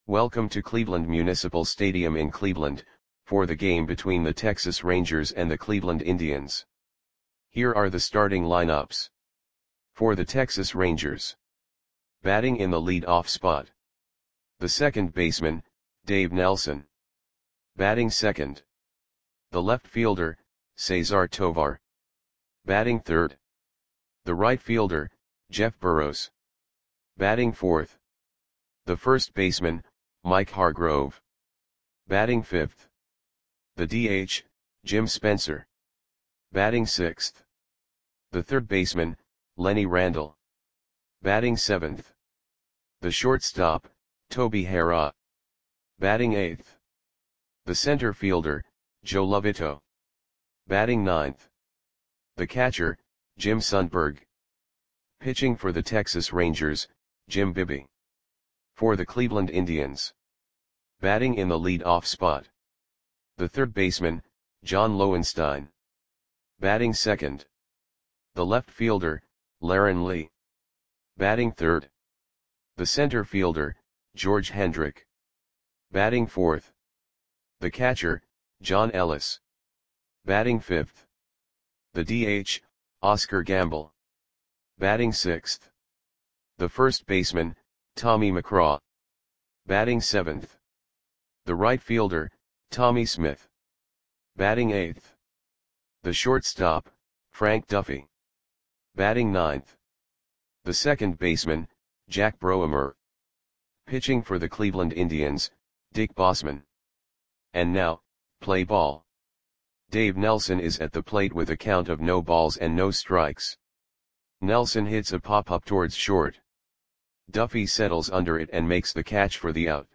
Welcome to Cleveland Municipal Stadium in Cleveland, for the game between the Texas Rangers and the Cleveland Indians. Here are the starting lineups. For the Texas Rangers. Batting in the lead-off spot. The second baseman, Dave Nelson. Batting second. The left fielder, Cesar Tovar. Batting third. The right fielder, Jeff Burroughs. Batting fourth. The first baseman, Mike Hargrove. Batting fifth. The DH, Jim Spencer. Batting sixth. The third baseman, Lenny Randle. Batting seventh. The shortstop, Toby Harrah. Batting eighth. The center fielder, Joe Lovito. Batting ninth. The catcher, Jim Sundberg. Pitching for the Texas Rangers, Jim Bibby. For the Cleveland Indians. Batting in the lead-off spot. The third baseman, John Lowenstein. Batting second. The left fielder, Laren Lee. Batting third. The center fielder, George Hendrick. Batting fourth. The catcher, John Ellis. Batting fifth. The DH, Oscar Gamble. Batting sixth. The first baseman, Tommy McCraw. Batting seventh. The right fielder, Tommy Smith. Batting eighth. The shortstop, Frank Duffy. Batting ninth. The second baseman, Jack Broemer. Pitching for the Cleveland Indians, Dick Bossman. And now, play ball. Dave Nelson is at the plate with a count of no balls and no strikes. Nelson hits a pop-up towards short. Duffy settles under it and makes the catch for the out.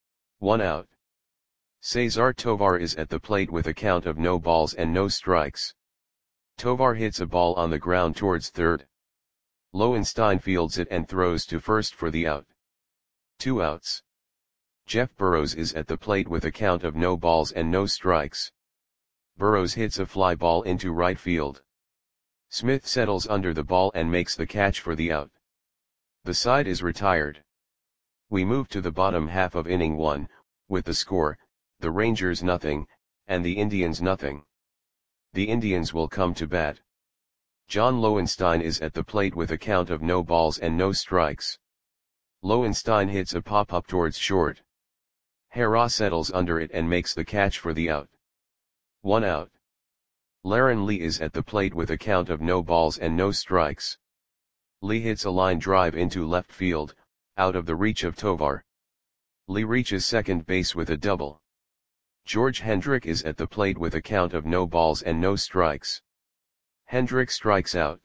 1 out. Cesar Tovar is at the plate with a count of no balls and no strikes. Tovar hits a ball on the ground towards third. Lowenstein fields it and throws to first for the out. 2 outs. Jeff Burroughs is at the plate with a count of no balls and no strikes. Burroughs hits a fly ball into right field. Smith settles under the ball and makes the catch for the out. The side is retired. We move to the bottom half of inning 1, with the score, the Rangers nothing, and the Indians nothing. The Indians will come to bat. John Lowenstein is at the plate with a count of no balls and no strikes. Lowenstein hits a pop-up towards short. Harrah settles under it and makes the catch for the out. 1 out. Laren Lee is at the plate with a count of no balls and no strikes. Lee hits a line drive into left field, out of the reach of Tovar. Lee reaches second base with a double. George Hendrick is at the plate with a count of no balls and no strikes. Hendrick strikes out.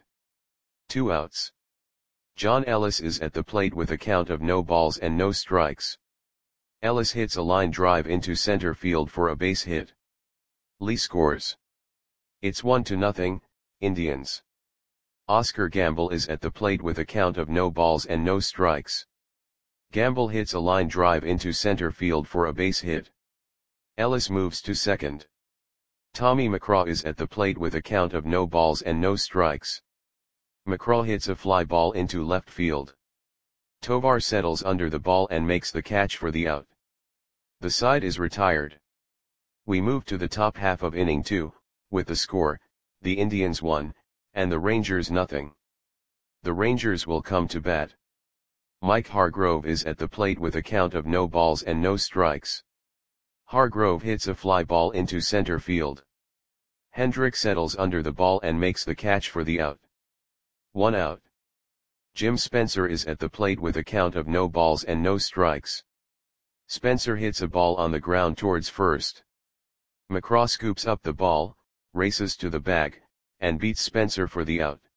2 outs. John Ellis is at the plate with a count of no balls and no strikes. Ellis hits a line drive into center field for a base hit. Lee scores. It's 1-0, Indians. Oscar Gamble is at the plate with a count of no balls and no strikes. Gamble hits a line drive into center field for a base hit. Ellis moves to second. Tommy McCraw is at the plate with a count of no balls and no strikes. McCraw hits a fly ball into left field. Tovar settles under the ball and makes the catch for the out. The side is retired. We move to the top half of inning 2, with the score, the Indians 1, and the Rangers nothing. The Rangers will come to bat. Mike Hargrove is at the plate with a count of no balls and no strikes. Hargrove hits a fly ball into center field. Hendrick settles under the ball and makes the catch for the out. 1 out. Jim Spencer is at the plate with a count of no balls and no strikes. Spencer hits a ball on the ground towards first. McCraw scoops up the ball, races to the bag, and beats Spencer for the out.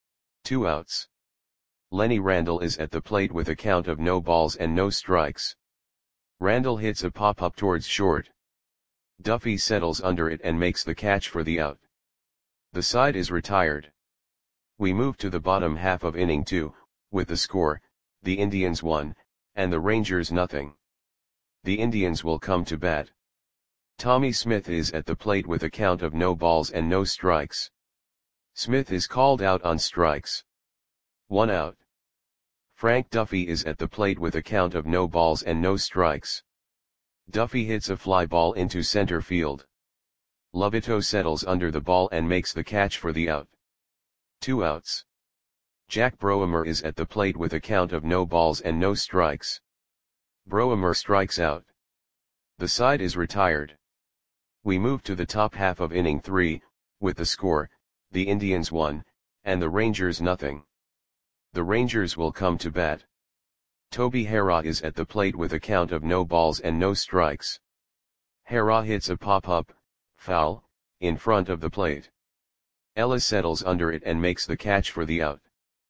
2 outs. Lenny Randle is at the plate with a count of no balls and no strikes. Randle hits a pop-up towards short. Duffy settles under it and makes the catch for the out. The side is retired. We move to the bottom half of inning 2, with the score, the Indians 1, and the Rangers nothing. The Indians will come to bat. Tommy Smith is at the plate with a count of no balls and no strikes. Smith is called out on strikes. 1 out. Frank Duffy is at the plate with a count of no balls and no strikes. Duffy hits a fly ball into center field. Lovito settles under the ball and makes the catch for the out. 2 outs. Jack Broemer is at the plate with a count of no balls and no strikes. Broemer strikes out. The side is retired. We move to the top half of inning 3, with the score, the Indians 1, and the Rangers nothing. The Rangers will come to bat. Toby Harrah is at the plate with a count of no balls and no strikes. Harrah hits a pop-up, foul, in front of the plate. Ellis settles under it and makes the catch for the out.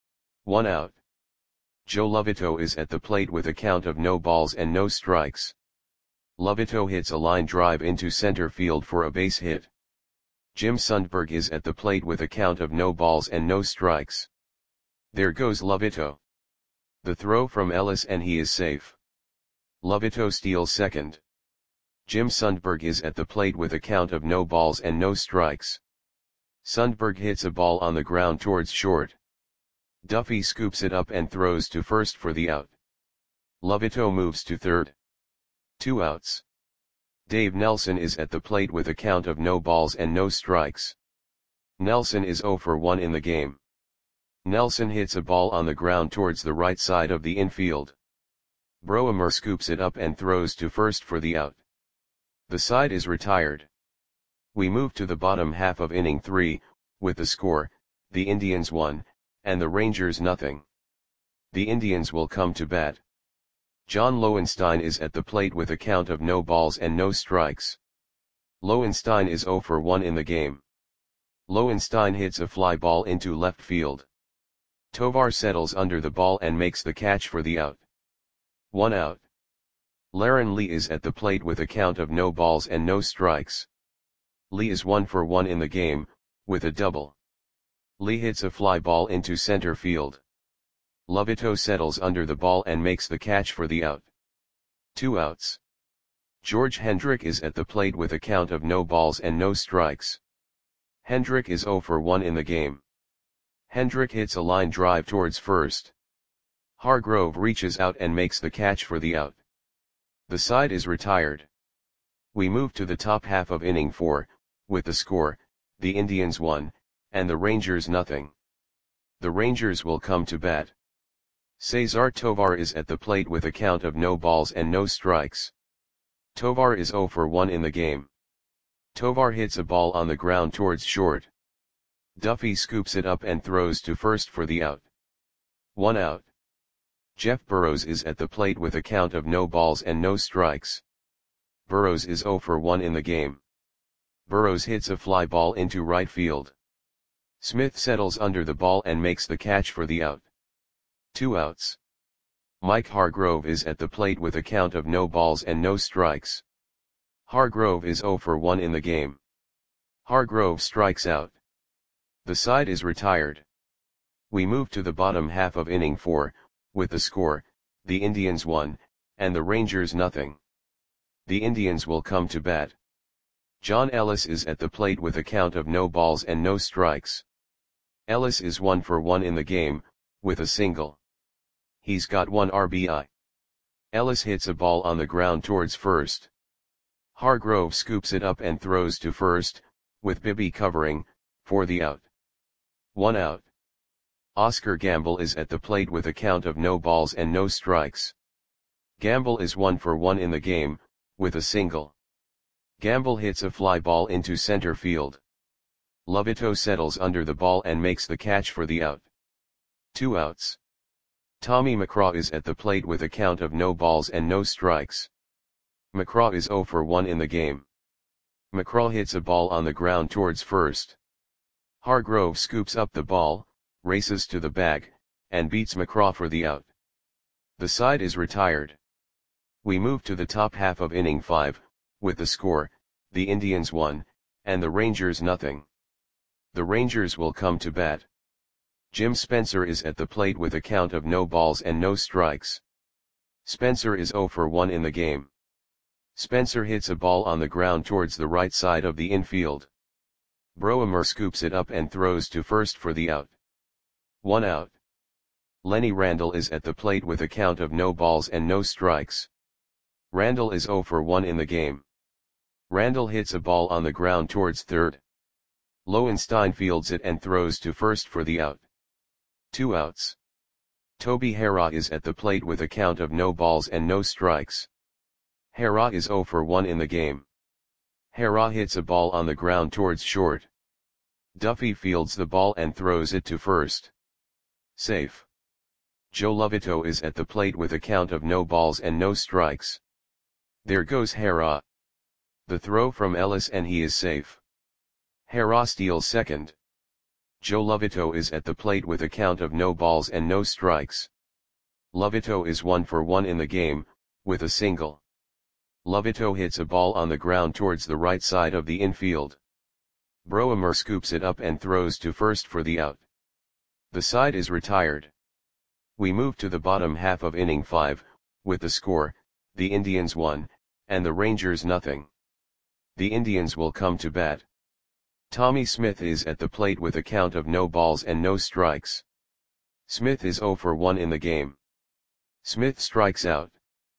1 out. Joe Lovito is at the plate with a count of no balls and no strikes. Lovito hits a line drive into center field for a base hit. Jim Sundberg is at the plate with a count of no balls and no strikes. There goes Lovito. The throw from Ellis and he is safe. Lovito steals second. Jim Sundberg is at the plate with a count of no balls and no strikes. Sundberg hits a ball on the ground towards short. Duffy scoops it up and throws to first for the out. Lovito moves to third. 2 outs. Dave Nelson is at the plate with a count of no balls and no strikes. Nelson is 0 for 1 in the game. Nelson hits a ball on the ground towards the right side of the infield. Broemer scoops it up and throws to first for the out. The side is retired. We move to the bottom half of inning 3, with the score, the Indians 1, and the Rangers nothing. The Indians will come to bat. John Lowenstein is at the plate with a count of no balls and no strikes. Lowenstein is 0 for 1 in the game. Lowenstein hits a fly ball into left field. Tovar settles under the ball and makes the catch for the out. 1 out. Laren Lee is at the plate with a count of no balls and no strikes. Lee is 1 for 1 in the game, with a double. Lee hits a fly ball into center field. Lovito settles under the ball and makes the catch for the out. 2 outs. George Hendrick is at the plate with a count of no balls and no strikes. Hendrick is 0 for 1 in the game. Hendrick hits a line drive towards first. Hargrove reaches out and makes the catch for the out. The side is retired. We move to the top half of inning 4, with the score, the Indians 1, and the Rangers nothing. The Rangers will come to bat. Cesar Tovar is at the plate with a count of no balls and no strikes. Tovar is 0 for 1 in the game. Tovar hits a ball on the ground towards short. Duffy scoops it up and throws to first for the out. 1 out. Jeff Burrows is at the plate with a count of no balls and no strikes. Burrows is 0 for 1 in the game. Burrows hits a fly ball into right field. Smith settles under the ball and makes the catch for the out. 2 outs. Mike Hargrove is at the plate with a count of no balls and no strikes. Hargrove is 0 for 1 in the game. Hargrove strikes out. The side is retired. We move to the bottom half of inning 4, with the score, the Indians 1, and the Rangers nothing. The Indians will come to bat. John Ellis is at the plate with a count of no balls and no strikes. Ellis is 1 for 1 in the game, with a single. He's got 1 RBI. Ellis hits a ball on the ground towards first. Hargrove scoops it up and throws to first, with Bibby covering, for the out. 1 out. Oscar Gamble is at the plate with a count of no balls and no strikes. Gamble is 1 for 1 in the game, with a single. Gamble hits a fly ball into center field. Lovito settles under the ball and makes the catch for the out. 2 outs. Tommy McCraw is at the plate with a count of no balls and no strikes. McCraw is 0 for 1 in the game. McCraw hits a ball on the ground towards first. Hargrove scoops up the ball, races to the bag, and beats McCraw for the out. The side is retired. We move to the top half of inning 5, with the score, the Indians 1, and the Rangers nothing. The Rangers will come to bat. Jim Spencer is at the plate with a count of no balls and no strikes. Spencer is 0 for 1 in the game. Spencer hits a ball on the ground towards the right side of the infield. Broemer scoops it up and throws to first for the out. 1 out. Lenny Randall is at the plate with a count of no balls and no strikes. Randall is 0 for 1 in the game. Randall hits a ball on the ground towards third. Lowenstein fields it and throws to first for the out. 2 outs. Toby Harrah is at the plate with a count of no balls and no strikes. Harrah is 0 for 1 in the game. Harrah hits a ball on the ground towards short. Duffy fields the ball and throws it to first. Safe. Joe Lovito is at the plate with a count of no balls and no strikes. There goes Harrah. The throw from Ellis and he is safe. Harrah steals second. Joe Lovito is at the plate with a count of no balls and no strikes. Lovito is 1 for 1 in the game, with a single. Lovito hits a ball on the ground towards the right side of the infield. Broemer scoops it up and throws to first for the out. The side is retired. We move to the bottom half of inning 5, with the score, the Indians 1, and the Rangers nothing. The Indians will come to bat. Tommy Smith is at the plate with a count of no balls and no strikes. Smith is 0 for 1 in the game. Smith strikes out.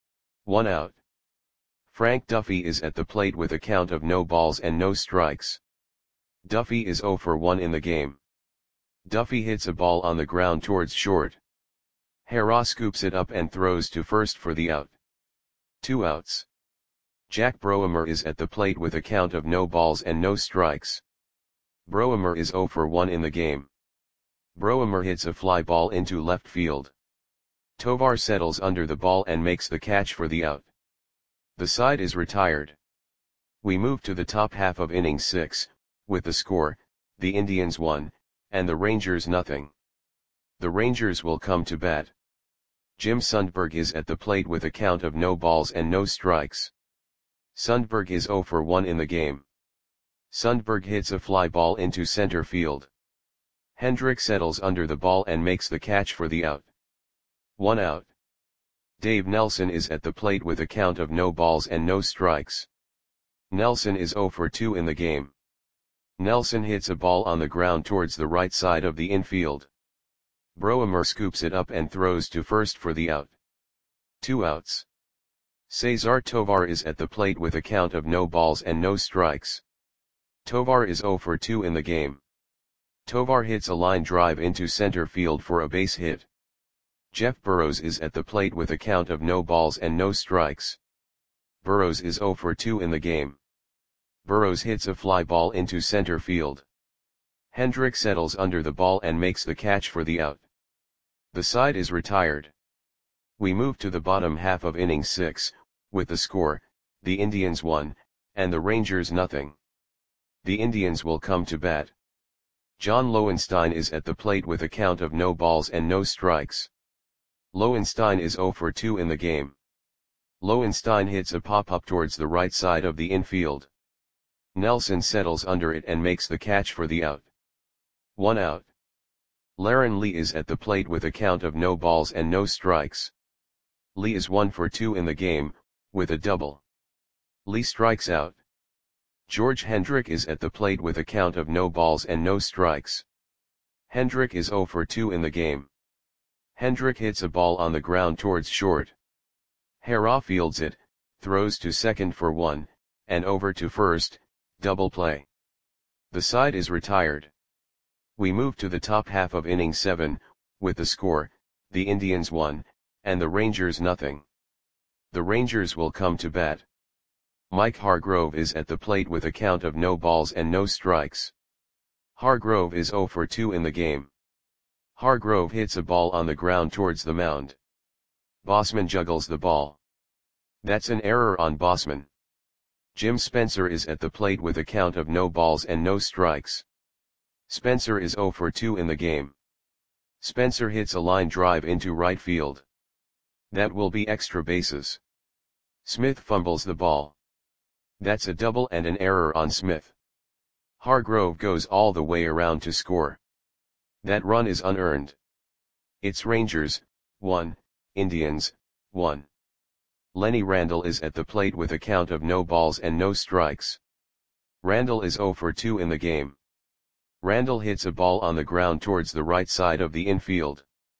1 out. Frank Duffy is at the plate with a count of no balls and no strikes. Duffy is 0 for 1 in the game. Duffy hits a ball on the ground towards short. Harrah scoops it up and throws to first for the out. 2 outs. Jack Broemer is at the plate with a count of no balls and no strikes. Broemer is 0 for 1 in the game. Broemer hits a fly ball into left field. Tovar settles under the ball and makes the catch for the out. The side is retired. We move to the top half of inning 6, with the score, the Indians 1, and the Rangers nothing. The Rangers will come to bat. Jim Sundberg is at the plate with a count of no balls and no strikes. Sundberg is 0 for 1 in the game. Sundberg hits a fly ball into center field. Hendrick settles under the ball and makes the catch for the out. 1 out. Dave Nelson is at the plate with a count of no balls and no strikes. Nelson is 0 for 2 in the game. Nelson hits a ball on the ground towards the right side of the infield. Broemer scoops it up and throws to first for the out. 2 outs. Cesar Tovar is at the plate with a count of no balls and no strikes. Tovar is 0 for 2 in the game. Tovar hits a line drive into center field for a base hit. Jeff Burrows is at the plate with a count of no balls and no strikes. Burrows is 0 for 2 in the game. Burrows hits a fly ball into center field. Hendrick settles under the ball and makes the catch for the out. The side is retired. We move to the bottom half of inning 6, with the score, the Indians 1, and the Rangers nothing. The Indians will come to bat. John Lowenstein is at the plate with a count of no balls and no strikes. Lowenstein is 0 for 2 in the game. Lowenstein hits a pop-up towards the right side of the infield. Nelson settles under it and makes the catch for the out. 1 out. Laren Lee is at the plate with a count of no balls and no strikes. Lee is 1 for 2 in the game, with a double. Lee strikes out. George Hendrick is at the plate with a count of no balls and no strikes. Hendrick is 0 for 2 in the game. Hendrick hits a ball on the ground towards short. Harrah fields it, throws to second for 1, and over to first, double play. The side is retired. We move to the top half of inning 7, with the score, the Indians 1, and the Rangers nothing. The Rangers will come to bat. Mike Hargrove is at the plate with a count of no balls and no strikes. Hargrove is 0 for 2 in the game. Hargrove hits a ball on the ground towards the mound. Bossman juggles the ball. That's an error on Bossman. Jim Spencer is at the plate with a count of no balls and no strikes. Spencer is 0 for 2 in the game. Spencer hits a line drive into right field. That will be extra bases. Smith fumbles the ball. That's a double and an error on Smith. Hargrove goes all the way around to score. That run is unearned. It's Rangers, 1, Indians, 1. Lenny Randall is at the plate with a count of no balls and no strikes. Randall is 0 for 2 in the game. Randall hits a ball on the ground towards the right side of the infield.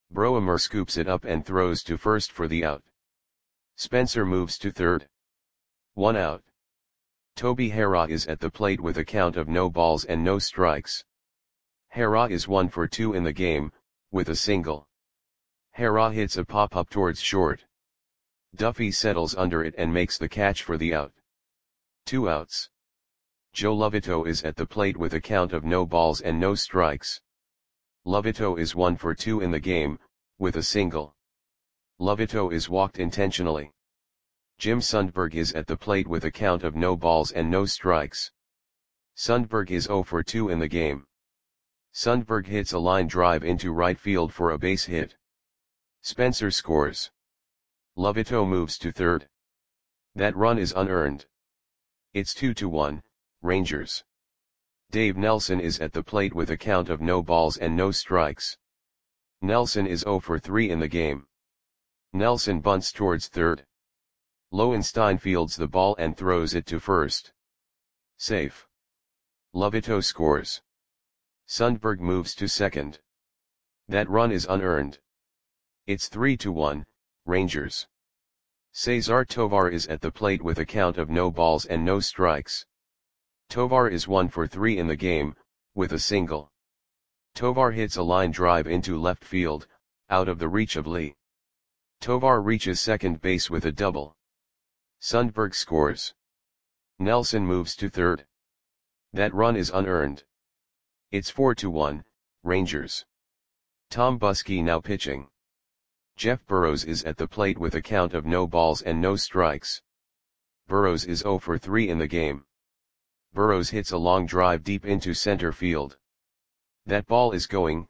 Broemer scoops it up and throws to first for the out. Spencer moves to third. 1 out. Toby Harrah is at the plate with a count of no balls and no strikes. Harrah is 1 for 2 in the game, with a single. Harrah hits a pop-up towards short. Duffy settles under it and makes the catch for the out. 2 outs. Joe Lovito is at the plate with a count of no balls and no strikes. Lovito is 1 for 2 in the game, with a single. Lovito is walked intentionally. Jim Sundberg is at the plate with a count of no balls and no strikes. Sundberg is 0 for 2 in the game. Sundberg hits a line drive into right field for a base hit. Spencer scores. Lovito moves to third. That run is unearned. It's 2-1, Rangers. Dave Nelson is at the plate with a count of no balls and no strikes. Nelson is 0 for 3 in the game. Nelson bunts towards third. Lowenstein fields the ball and throws it to first. Safe. Lovito scores. Sundberg moves to second. That run is unearned. It's 3-1, Rangers. Cesar Tovar is at the plate with a count of no balls and no strikes. Tovar is 1 for 3 in the game, with a single. Tovar hits a line drive into left field, out of the reach of Lee. Tovar reaches second base with a double. Sundberg scores. Nelson moves to third. That run is unearned. It's 4-1, Rangers. Tom Buskey now pitching. Jeff Burrows is at the plate with a count of no balls and no strikes. Burrows is 0 for 3 in the game. Burrows hits a long drive deep into center field. That ball is gone.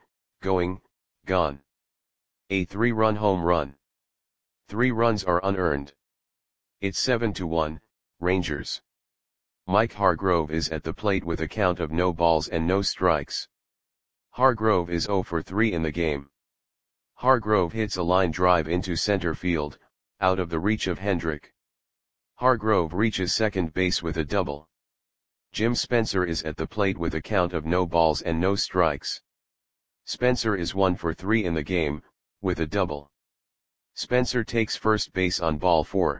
A 3-run home run. 3 runs are unearned. It's 7-1, Rangers. Mike Hargrove is at the plate with a count of no balls and no strikes. Hargrove is 0 for 3 in the game. Hargrove hits a line drive into center field, out of the reach of Hendrick. Hargrove reaches second base with a double. Jim Spencer is at the plate with a count of no balls and no strikes. Spencer is 1 for 3 in the game, with a double. Spencer takes first base on ball 4.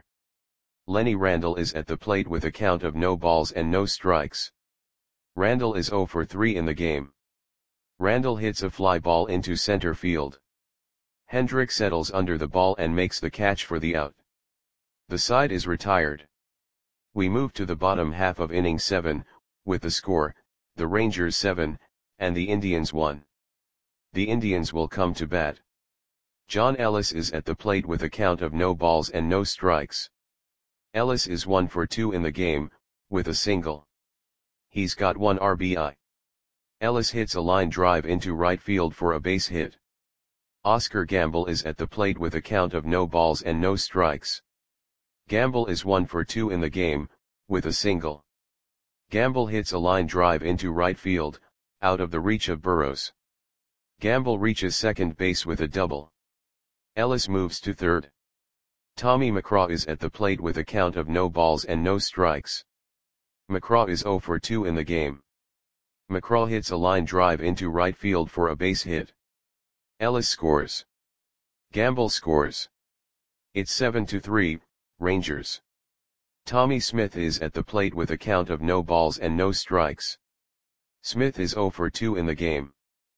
Lenny Randle is at the plate with a count of no balls and no strikes. Randle is 0 for 3 in the game. Randle hits a fly ball into center field. Hendrick settles under the ball and makes the catch for the out. The side is retired. We move to the bottom half of inning 7, with the score, the Rangers 7, and the Indians 1. The Indians will come to bat. John Ellis is at the plate with a count of no balls and no strikes. Ellis is 1 for 2 in the game, with a single. He's got 1 RBI. Ellis hits a line drive into right field for a base hit. Oscar Gamble is at the plate with a count of no balls and no strikes. Gamble is 1 for 2 in the game, with a single. Gamble hits a line drive into right field, out of the reach of Burrows. Gamble reaches second base with a double. Ellis moves to third. Tommy McCraw is at the plate with a count of no balls and no strikes. McCraw is 0 for 2 in the game. McCraw hits a line drive into right field for a base hit. Ellis scores. Gamble scores. It's 7-3, Rangers. Tommy Smith is at the plate with a count of no balls and no strikes. Smith is 0 for 2 in the game.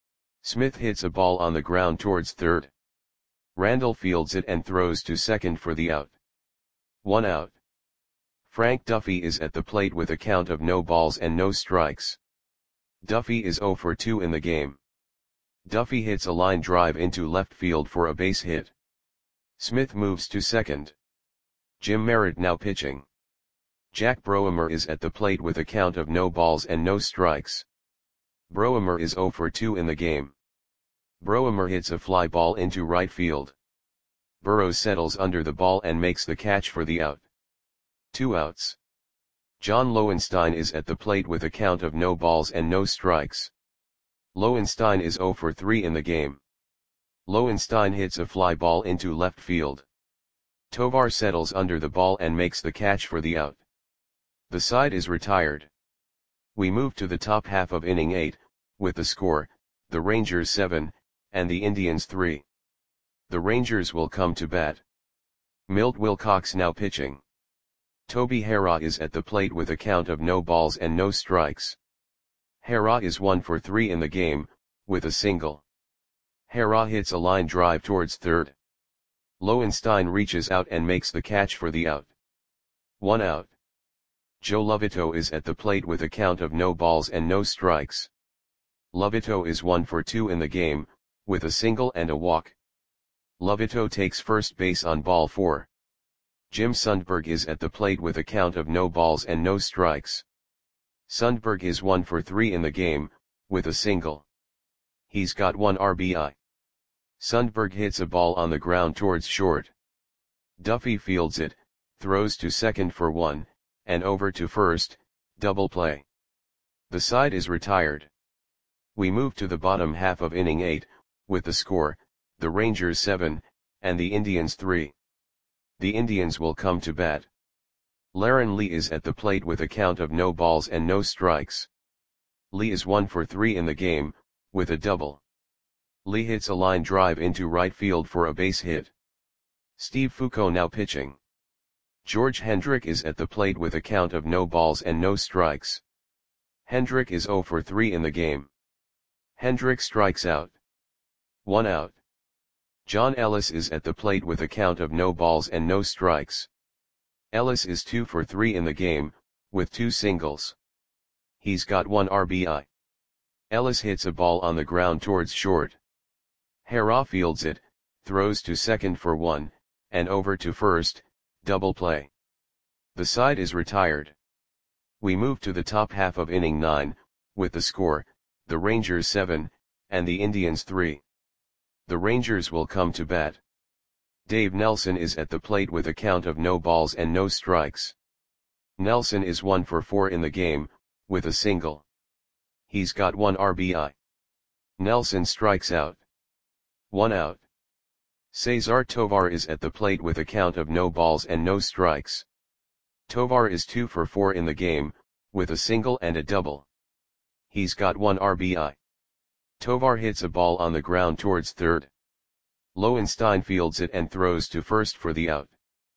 Smith hits a ball on the ground towards third. Randle fields it and throws to second for the out. 1 out. Frank Duffy is at the plate with a count of no balls and no strikes. Duffy is 0 for 2 in the game. Duffy hits a line drive into left field for a base hit. Smith moves to second. Jim Merritt now pitching. Jack Broemer is at the plate with a count of no balls and no strikes. Broemer is 0 for 2 in the game. Broemer hits a fly ball into right field. Burrows settles under the ball and makes the catch for the out. 2 outs. John Lowenstein is at the plate with a count of no balls and no strikes. Lowenstein is 0 for 3 in the game. Lowenstein hits a fly ball into left field. Tovar settles under the ball and makes the catch for the out. The side is retired. We move to the top half of inning 8, with the score, the Rangers 7, and the Indians 3. The Rangers will come to bat. Milt Wilcox now pitching. Toby Harrah is at the plate with a count of no balls and no strikes. Harrah is 1 for 3 in the game, with a single. Harrah hits a line drive towards third. Lowenstein reaches out and makes the catch for the out. 1 out. Joe Lovito is at the plate with a count of no balls and no strikes. Lovito is 1 for 2 in the game, with a single and a walk. Lovito takes first base on ball 4. Jim Sundberg is at the plate with a count of no balls and no strikes. Sundberg is 1 for 3 in the game, with a single. He's got 1 RBI. Sundberg hits a ball on the ground towards short. Duffy fields it, throws to second for 1, and over to first, double play. The side is retired. We move to the bottom half of inning 8, with the score, the Rangers 7, and the Indians 3. The Indians will come to bat. Laren Lee is at the plate with a count of no balls and no strikes. Lee is 1 for 3 in the game, with a double. Lee hits a line drive into right field for a base hit. Steve Foucault now pitching. George Hendrick is at the plate with a count of no balls and no strikes. Hendrick is 0 for 3 in the game. Hendrick strikes out. 1 out. John Ellis is at the plate with a count of no balls and no strikes. Ellis is 2 for 3 in the game, with 2 singles. He's got 1 RBI. Ellis hits a ball on the ground towards short. Harrah fields it, throws to second for 1, and over to first, double play. The side is retired. We move to the top half of inning 9, with the score, the Rangers 7, and the Indians 3. The Rangers will come to bat. Dave Nelson is at the plate with a count of no balls and no strikes. Nelson is 1 for 4 in the game, with a single. He's got 1 RBI. Nelson strikes out. 1 out. Cesar Tovar is at the plate with a count of no balls and no strikes. Tovar is 2 for 4 in the game, with a single and a double. He's got 1 RBI. Tovar hits a ball on the ground towards third. Lowenstein fields it and throws to first for the out.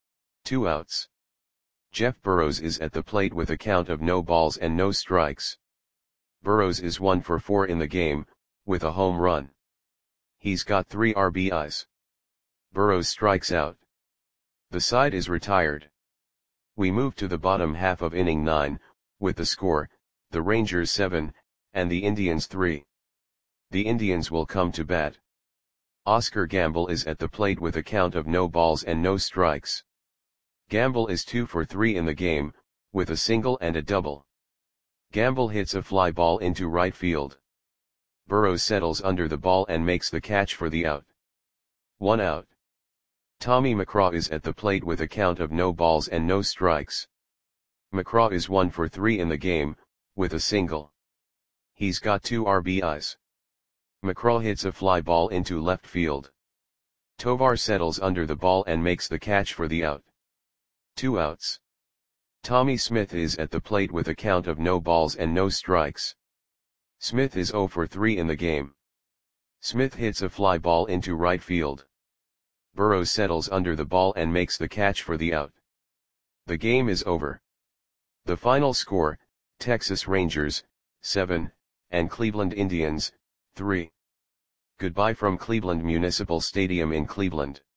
2 outs. Jeff Burrows is at the plate with a count of no balls and no strikes. Burrows is 1 for 4 in the game, with a home run. He's got 3 RBIs. Burrows strikes out. The side is retired. We move to the bottom half of inning 9, with the score, the Rangers 7, and the Indians 3. The Indians will come to bat. Oscar Gamble is at the plate with a count of no balls and no strikes. Gamble is 2 for 3 in the game, with a single and a double. Gamble hits a fly ball into right field. Burrows settles under the ball and makes the catch for the out. 1 out. Tommy McCraw is at the plate with a count of no balls and no strikes. McCraw is 1 for 3 in the game, with a single. He's got 2 RBIs. McCraw hits a fly ball into left field. Tovar settles under the ball and makes the catch for the out. 2 outs. Tommy Smith is at the plate with a count of no balls and no strikes. Smith is 0 for 3 in the game. Smith hits a fly ball into right field. Burrows settles under the ball and makes the catch for the out. The game is over. The final score, Texas Rangers, 7, and Cleveland Indians, 3. Goodbye from Cleveland Municipal Stadium in Cleveland.